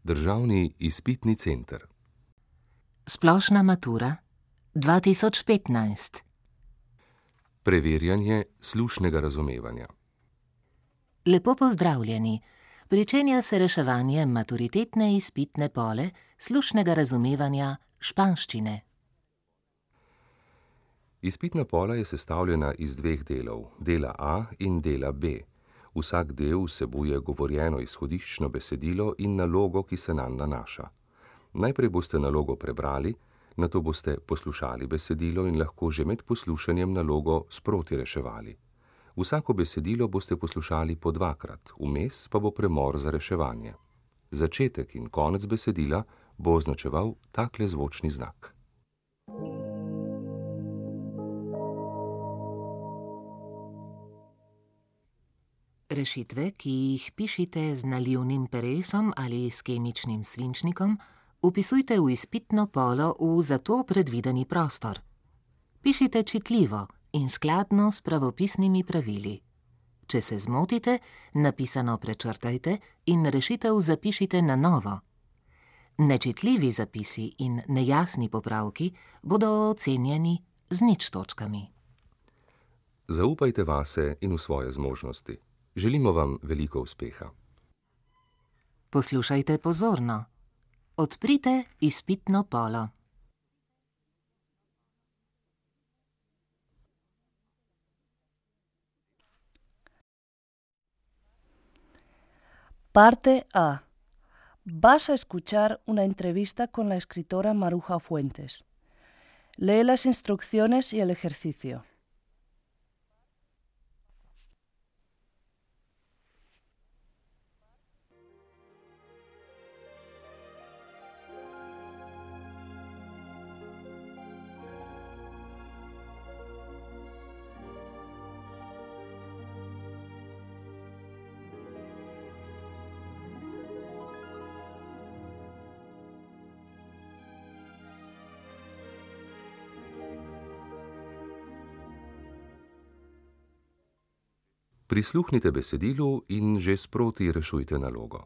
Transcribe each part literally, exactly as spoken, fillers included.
Državni izpitni center. Splošna matura dva tisoč petnajst. Preverjanje slušnega razumevanja. Lepo pozdravljeni. Pričenja se reševanje maturitetne izpitne pole slušnega razumevanja španščine. Izpitna pola je sestavljena iz dveh delov, dela A in dela B. Vsak del vsebuje govorjeno izhodiščno besedilo in nalogo, ki se nanj nanaša. Najprej boste nalogo prebrali, nato boste poslušali besedilo in lahko že med poslušanjem nalogo sproti reševali. Vsako besedilo boste poslušali po dvakrat, vmes pa bo premor za reševanje. Začetek in konec besedila bo označeval takle zvočni znak. Rešitve, ki jih pišite z nalivnim peresom ali s kemičnim svinčnikom, vpisujte v izpitno polo v za to predvideni prostor. Pišite čitljivo in skladno s pravopisnimi pravili. Če se zmotite, napisano prečrtajte in rešitev zapišite na novo. Nečitljivi zapisi in nejasni popravki bodo ocenjeni z nič točkami. Zaupajte vase in v svoje zmožnosti. Želimo vam veliko uspeha. Poslušajte pozorno. Odprite izpitno polo. Parte A. Vas a escuchar una entrevista con la escritora Maruja Fuentes. Lee las instrucciones y el ejercicio. Prisluhnite besedilu in že sproti rešujte nalogo.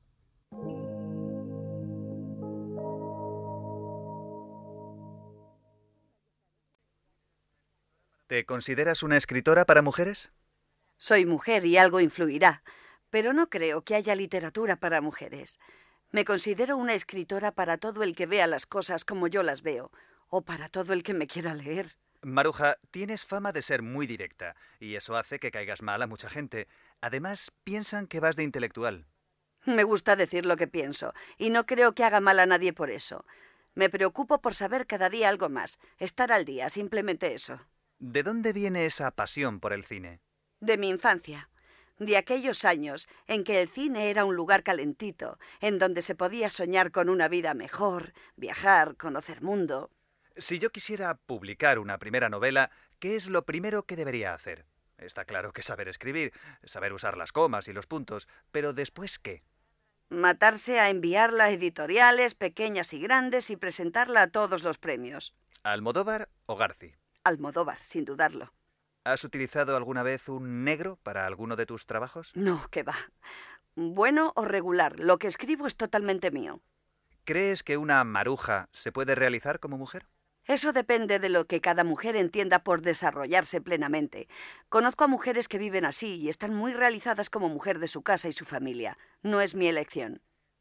¿Te consideras una escritora para mujeres? Soy mujer y algo influirá, pero no creo que haya literatura para mujeres. Me considero una escritora para todo el que vea las cosas como yo las veo, o para todo el que me quiera leer. Maruja, tienes fama de ser muy directa, y eso hace que caigas mal a mucha gente. Además, piensan que vas de intelectual. Me gusta decir lo que pienso, y no creo que haga mal a nadie por eso. Me preocupo por saber cada día algo más, estar al día, simplemente eso. ¿De dónde viene esa pasión por el cine? De mi infancia, de aquellos años en que el cine era un lugar calentito, en donde se podía soñar con una vida mejor, viajar, conocer mundo. Si yo quisiera publicar una primera novela, ¿qué es lo primero que debería hacer? Está claro que saber escribir, saber usar las comas y los puntos, pero ¿después qué? Matarse a enviarla a editoriales pequeñas y grandes y presentarla a todos los premios. ¿Almodóvar o Garci? Almodóvar, sin dudarlo. ¿Has utilizado alguna vez un negro para alguno de tus trabajos? No, qué va. Bueno o regular, lo que escribo es totalmente mío. ¿Crees que una maruja se puede realizar como mujer? Eso depende de lo que cada mujer entienda por desarrollarse plenamente. Conozco a mujeres que viven así y están muy realizadas como mujer de su casa y su familia. No es mi elección.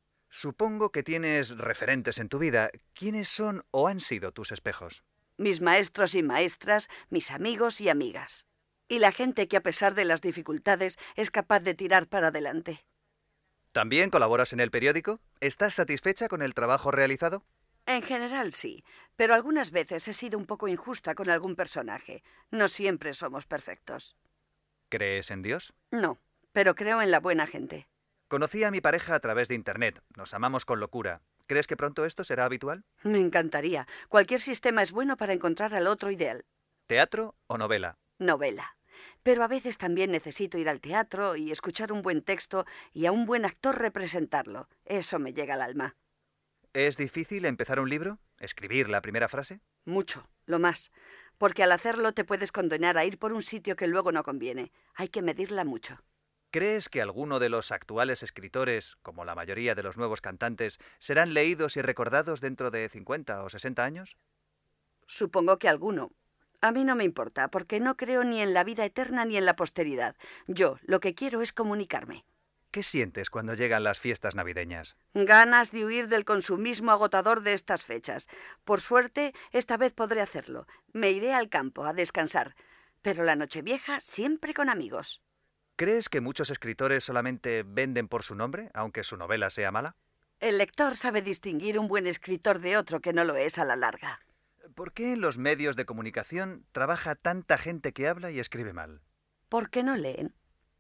Supongo que tienes referentes en tu vida. ¿Quiénes son o han sido tus espejos? Mis maestros y maestras, mis amigos y amigas. Y la gente que a pesar de las dificultades es capaz de tirar para adelante. ¿También colaboras en el periódico? ¿Estás satisfecha con el trabajo realizado? En general sí, pero algunas veces he sido un poco injusta con algún personaje. No siempre somos perfectos. ¿Crees en Dios? No, pero creo en la buena gente. Conocí a mi pareja a través de Internet. Nos amamos con locura. ¿Crees que pronto esto será habitual? Me encantaría. Cualquier sistema es bueno para encontrar al otro ideal. ¿Teatro o novela? Novela. Pero a veces también necesito ir al teatro y escuchar un buen texto y a un buen actor representarlo. Eso me llega al alma. ¿Es difícil empezar un libro? ¿Escribir la primera frase? Mucho, lo más. Porque al hacerlo te puedes condenar a ir por un sitio que luego no conviene. Hay que medirla mucho. ¿Crees que alguno de los actuales escritores, como la mayoría de los nuevos cantantes, serán leídos y recordados dentro de cincuenta o sesenta años? Supongo que alguno. A mí no me importa, porque no creo ni en la vida eterna ni en la posteridad. Yo lo que quiero es comunicarme. ¿Qué sientes cuando llegan las fiestas navideñas? Ganas de huir del consumismo agotador de estas fechas. Por suerte, esta vez podré hacerlo. Me iré al campo a descansar. Pero la Nochevieja siempre con amigos. ¿Crees que muchos escritores solamente venden por su nombre, aunque su novela sea mala? El lector sabe distinguir un buen escritor de otro que no lo es a la larga. ¿Por qué en los medios de comunicación trabaja tanta gente que habla y escribe mal? ¿Por qué no leen?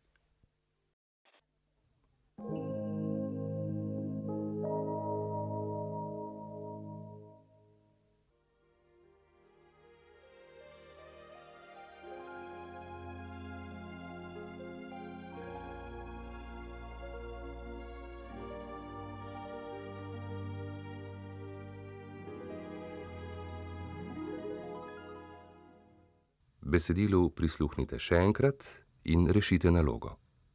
Besedilu prisluhnite še enkrat in rešite nalogo.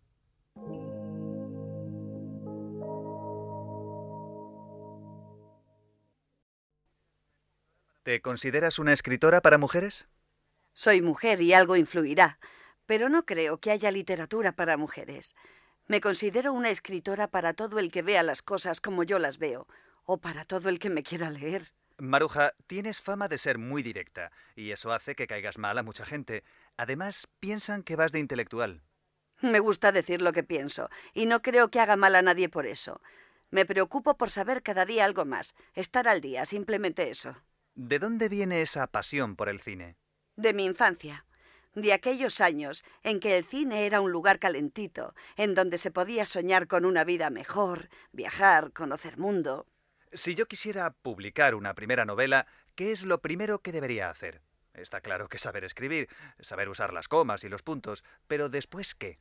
¿Te consideras una escritora para mujeres? Soy mujer y algo influirá, pero no creo que haya literatura para mujeres. Me considero una escritora para todo el que vea las cosas como yo las veo, o para todo el que me quiera leer. Maruja, tienes fama de ser muy directa, y eso hace que caigas mal a mucha gente. Además, piensan que vas de intelectual. Me gusta decir lo que pienso, y no creo que haga mal a nadie por eso. Me preocupo por saber cada día algo más, estar al día, simplemente eso. ¿De dónde viene esa pasión por el cine? De mi infancia, de aquellos años en que el cine era un lugar calentito, en donde se podía soñar con una vida mejor, viajar, conocer mundo. Si yo quisiera publicar una primera novela, ¿qué es lo primero que debería hacer? Está claro que saber escribir, saber usar las comas y los puntos, pero ¿después qué?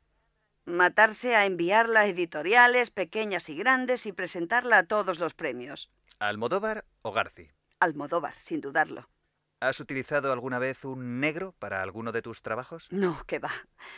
Matarse a enviarla a editoriales pequeñas y grandes y presentarla a todos los premios. ¿Almodóvar o Garci? Almodóvar, sin dudarlo. ¿Has utilizado alguna vez un negro para alguno de tus trabajos? No, que va.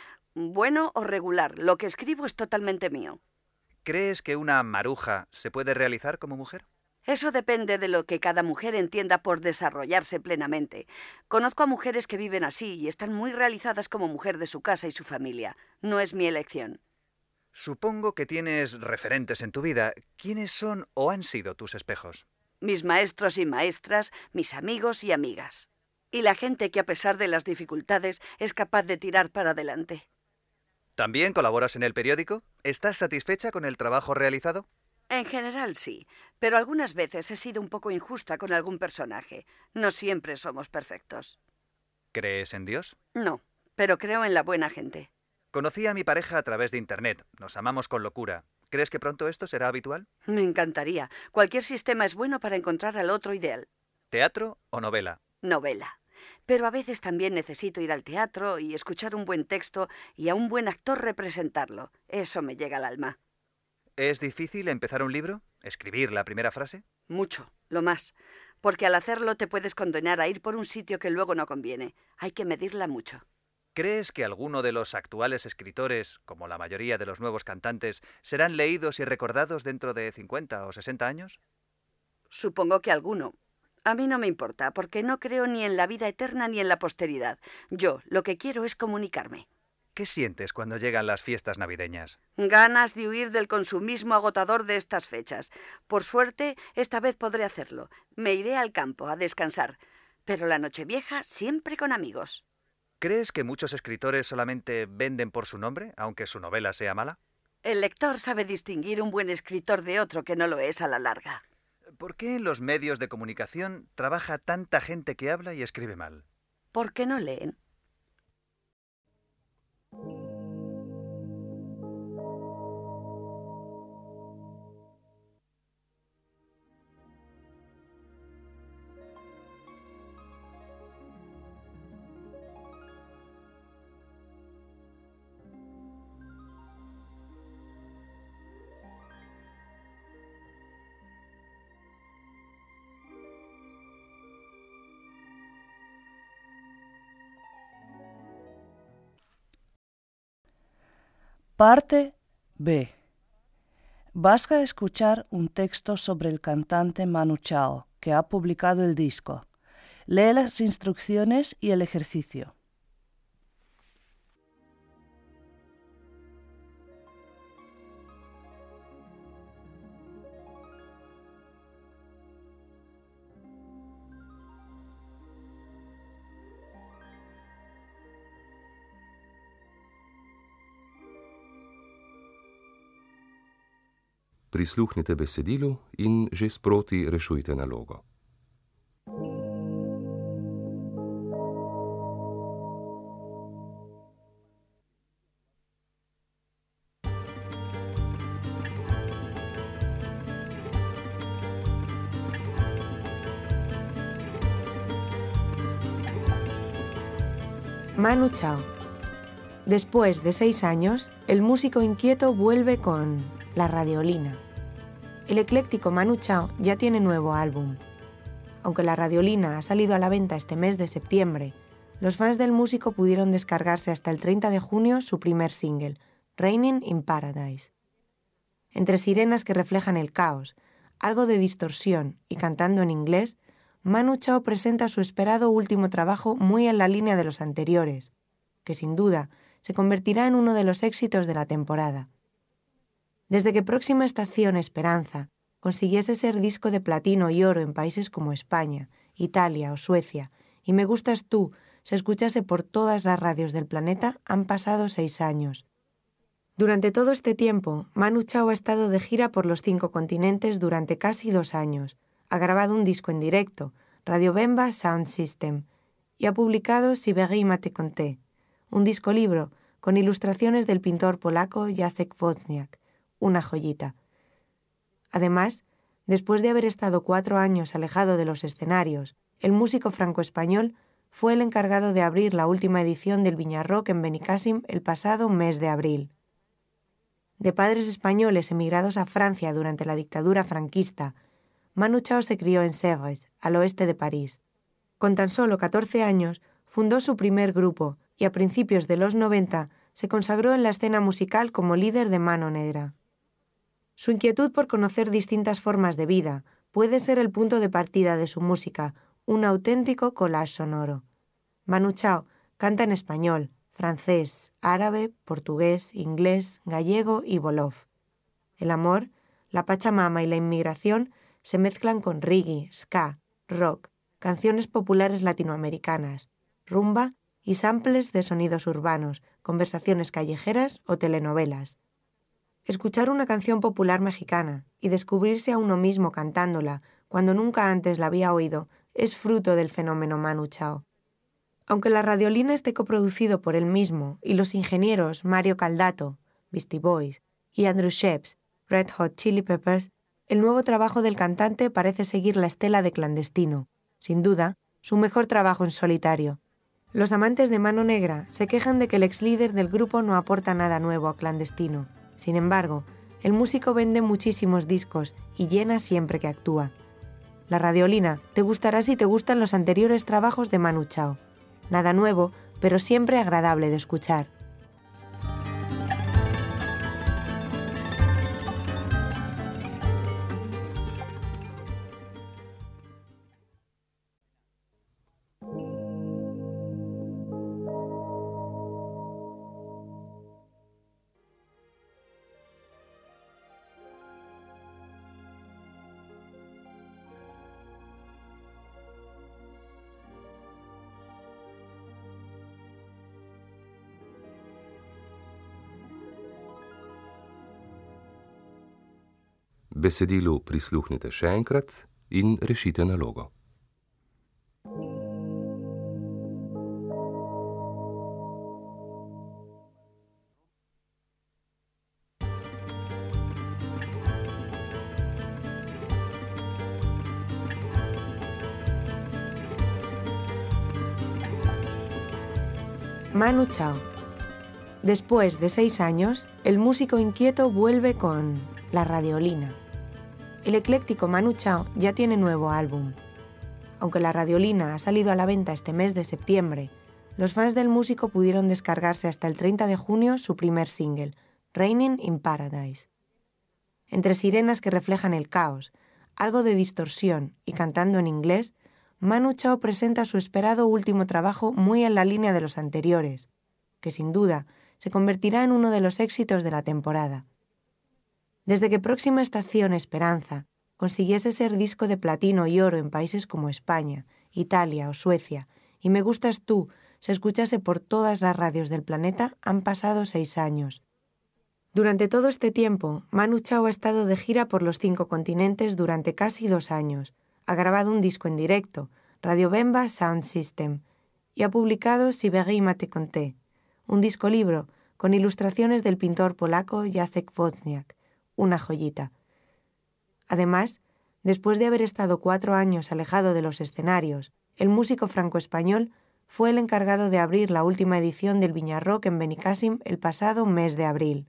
Bueno o regular, lo que escribo es totalmente mío. ¿Crees que una maruja se puede realizar como mujer? Eso depende de lo que cada mujer entienda por desarrollarse plenamente. Conozco a mujeres que viven así y están muy realizadas como mujer de su casa y su familia. No es mi elección. Supongo que tienes referentes en tu vida. ¿Quiénes son o han sido tus espejos? Mis maestros y maestras, mis amigos y amigas. Y la gente que a pesar de las dificultades es capaz de tirar para adelante. ¿También colaboras en el periódico? ¿Estás satisfecha con el trabajo realizado? En general sí, pero algunas veces he sido un poco injusta con algún personaje. No siempre somos perfectos. ¿Crees en Dios? No, pero creo en la buena gente. Conocí a mi pareja a través de Internet. Nos amamos con locura. ¿Crees que pronto esto será habitual? Me encantaría. Cualquier sistema es bueno para encontrar al otro ideal. ¿Teatro o novela? Novela. Pero a veces también necesito ir al teatro y escuchar un buen texto y a un buen actor representarlo. Eso me llega al alma. ¿Es difícil empezar un libro? ¿Escribir la primera frase? Mucho, lo más. Porque al hacerlo te puedes condenar a ir por un sitio que luego no conviene. Hay que medirla mucho. ¿Crees que alguno de los actuales escritores, como la mayoría de los nuevos cantantes, serán leídos y recordados dentro de cincuenta o sesenta años? Supongo que alguno. A mí no me importa, porque no creo ni en la vida eterna ni en la posteridad. Yo lo que quiero es comunicarme. ¿Qué sientes cuando llegan las fiestas navideñas? Ganas de huir del consumismo agotador de estas fechas. Por suerte, esta vez podré hacerlo. Me iré al campo a descansar. Pero la Nochevieja siempre con amigos. ¿Crees que muchos escritores solamente venden por su nombre, aunque su novela sea mala? El lector sabe distinguir un buen escritor de otro que no lo es a la larga. ¿Por qué en los medios de comunicación trabaja tanta gente que habla y escribe mal? ¿Por qué no leen? Parte B. Vas a escuchar un texto sobre el cantante Manu Chao, que ha publicado el disco. Lee las instrucciones y el ejercicio. Prisluhnite besedilu in že sproti rešujte nalogo. Manu Chao. Después de seis años, el músico inquieto vuelve con La Radiolina. El ecléctico Manu Chao ya tiene nuevo álbum. Aunque La Radiolina ha salido a la venta este mes de septiembre, los fans del músico pudieron descargarse hasta el treinta de junio su primer single, Raining in Paradise. Entre sirenas que reflejan el caos, algo de distorsión y cantando en inglés, Manu Chao presenta su esperado último trabajo muy en la línea de los anteriores, que sin duda se convertirá en uno de los éxitos de la temporada. Desde que Próxima Estación Esperanza consiguiese ser disco de platino y oro en países como España, Italia o Suecia, y Me Gustas Tú se escuchase por todas las radios del planeta, han pasado seis años. Durante todo este tiempo, Manu Chao ha estado de gira por los cinco continentes durante casi dos años, ha grabado un disco en directo, Radio Bemba Sound System, y ha publicado Sibérie Mate Conté, un disco libro con ilustraciones del pintor polaco Jacek Wozniak, una joyita. Además, después de haber estado cuatro años alejado de los escenarios, el músico franco-español fue el encargado de abrir la última edición del Viña Rock en Benicàssim el pasado mes de abril. De padres españoles emigrados a Francia durante la dictadura franquista, Manu Chao se crió en Sèvres, al oeste de París. Con tan solo catorce años, fundó su primer grupo y a principios de los noventa se consagró en la escena musical como líder de Mano Negra. Su inquietud por conocer distintas formas de vida puede ser el punto de partida de su música, un auténtico collage sonoro. Manu Chao canta en español, francés, árabe, portugués, inglés, gallego y wolof. El amor, la pachamama y la inmigración se mezclan con reggae, ska, rock, canciones populares latinoamericanas, rumba y samples de sonidos urbanos, conversaciones callejeras o telenovelas. Escuchar una canción popular mexicana y descubrirse a uno mismo cantándola cuando nunca antes la había oído es fruto del fenómeno Manu Chao. Aunque La Radiolina esté coproducido por él mismo y los ingenieros Mario Caldato, Beastie Boys, y Andrew Sheps, Red Hot Chili Peppers, el nuevo trabajo del cantante parece seguir la estela de Clandestino, sin duda, su mejor trabajo en solitario. Los amantes de Mano Negra se quejan de que el ex líder del grupo no aporta nada nuevo a Clandestino. Sin embargo, el músico vende muchísimos discos y llena siempre que actúa. La Radiolina te gustará si te gustan los anteriores trabajos de Manu Chao. Nada nuevo, pero siempre agradable de escuchar. Besedilu prisluhnite še enkrat in rešite nalogo. Manu Chao. Después de seis años, el músico inquieto vuelve con La Radiolina. El ecléctico Manu Chao ya tiene nuevo álbum. Aunque La Radiolina ha salido a la venta este mes de septiembre, los fans del músico pudieron descargarse hasta el treinta de junio su primer single, Raining in Paradise. Entre sirenas que reflejan el caos, algo de distorsión y cantando en inglés, Manu Chao presenta su esperado último trabajo muy en la línea de los anteriores, que sin duda se convertirá en uno de los éxitos de la temporada. Desde que Próxima Estación Esperanza consiguiese ser disco de platino y oro en países como España, Italia o Suecia, y Me Gustas Tú se escuchase por todas las radios del planeta, han pasado seis años. Durante todo este tiempo, Manu Chao ha estado de gira por los cinco continentes durante casi dos años, ha grabado un disco en directo, Radio Bemba Sound System, y ha publicado Sibérie Mate Conté, un disco libro con ilustraciones del pintor polaco Jacek Wozniak, una joyita. Además, después de haber estado cuatro años alejado de los escenarios, el músico franco-español fue el encargado de abrir la última edición del Viñarrock en Benicàssim el pasado mes de abril.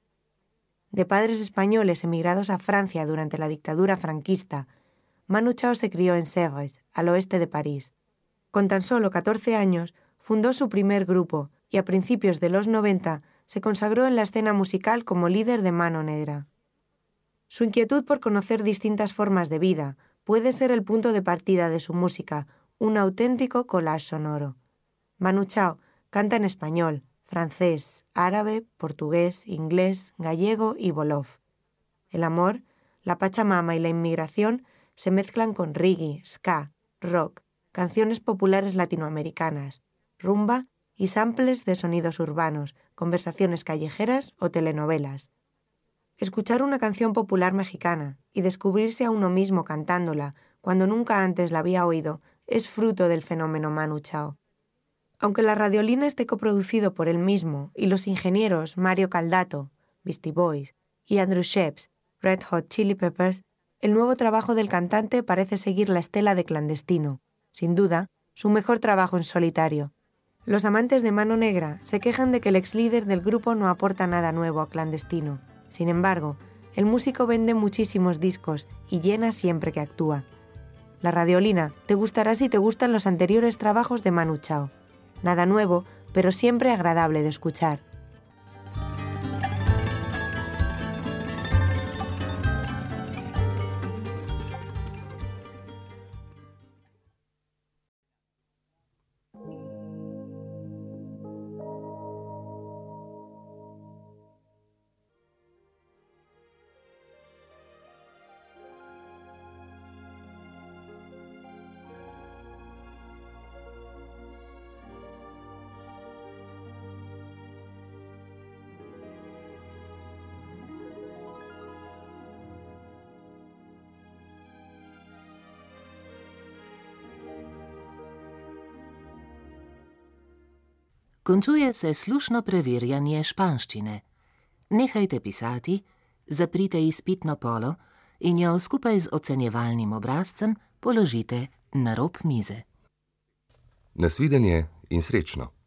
De padres españoles emigrados a Francia durante la dictadura franquista, Manu Chao se crió en Sèvres, al oeste de París. Con tan solo catorce años, fundó su primer grupo y a principios de los noventa se consagró en la escena musical como líder de Mano Negra. Su inquietud por conocer distintas formas de vida puede ser el punto de partida de su música, un auténtico collage sonoro. Manu Chao canta en español, francés, árabe, portugués, inglés, gallego y wolof. El amor, la pachamama y la inmigración se mezclan con reggae, ska, rock, canciones populares latinoamericanas, rumba y samples de sonidos urbanos, conversaciones callejeras o telenovelas. Escuchar una canción popular mexicana y descubrirse a uno mismo cantándola cuando nunca antes la había oído es fruto del fenómeno Manu Chao. Aunque La Radiolina esté coproducido por él mismo y los ingenieros Mario Caldato, Beastie Boys, y Andrew Sheps, Red Hot Chili Peppers, el nuevo trabajo del cantante parece seguir la estela de Clandestino, sin duda, su mejor trabajo en solitario. Los amantes de Mano Negra se quejan de que el ex líder del grupo no aporta nada nuevo a Clandestino. Sin embargo, el músico vende muchísimos discos y llena siempre que actúa. La Radiolina te gustará si te gustan los anteriores trabajos de Manu Chao. Nada nuevo, pero siempre agradable de escuchar. Končuje se slušno preverjanje španščine. Nehajte pisati, zaprite izpitno polo in jo skupaj z ocenjevalnim obrazcem položite na rob mize. Nasvidenje in srečno!